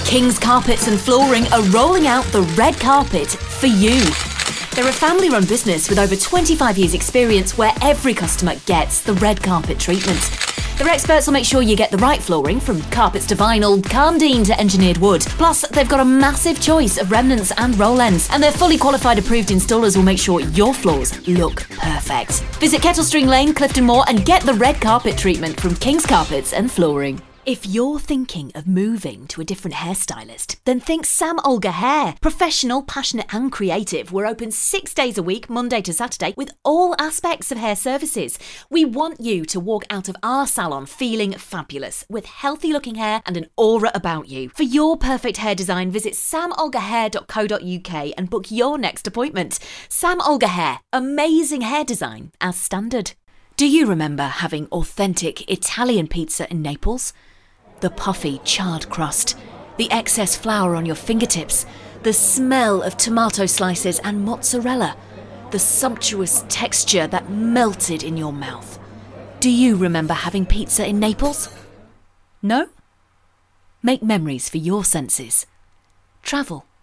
King's Carpets and Flooring are rolling out the red carpet for you. They're a family-run business with over 25 years' experience where every customer gets the red carpet treatment. Their experts will make sure you get the right flooring, from carpets to vinyl, Carmdene to engineered wood. Plus, they've got a massive choice of remnants and roll ends, and their fully qualified approved installers will make sure your floors look perfect. Visit Kettlestring Lane, Clifton Moor, and get the red carpet treatment from King's Carpets and Flooring. If you're thinking of moving to a different hairstylist, then think Sam Olga Hair. Professional, passionate and creative. We're open 6 days a week, Monday to Saturday, with all aspects of hair services. We want you to walk out of our salon feeling fabulous, with healthy looking hair and an aura about you. For your perfect hair design, visit samolgahair.co.uk and book your next appointment. Sam Olga Hair, amazing hair design as standard. Do you remember having authentic Italian pizza in Naples? The puffy, charred crust, the excess flour on your fingertips, the smell of tomato slices and mozzarella, the sumptuous texture that melted in your mouth. Do you remember having pizza in Naples? No? Make memories for your senses. Travel